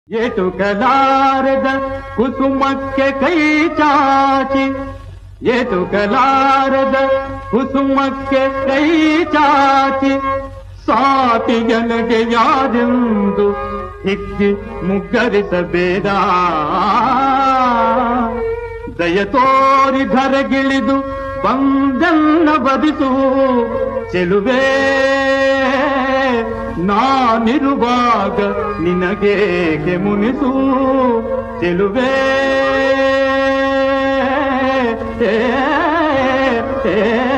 ಏಟುಕಲಾರದ ಕುಸುಮಕ್ಕೆ ಕೈ ಚಾಚಿ ಏಟುಕಲಾರದ ಕುಸುಮಕ್ಕೆ ಕೈ ಚಾಚಿ ಸಾಟಿಯನಗೆ ಯಾರೆಂದು ಹಿಕ್ಕಿ ಮುಗ್ಗರಿಸಬೇಡ. ದಯ ತೋರಿ ಧರೆಗಿಳಿದು ಬಂದನ್ನ ಬದಿಸು ಚೆಲುವೆ, ನಾನಿರುವಾಗ ನಿನಗೇಕೆ ಮುನಿಸು ಚೆಲುವೆ. ಏ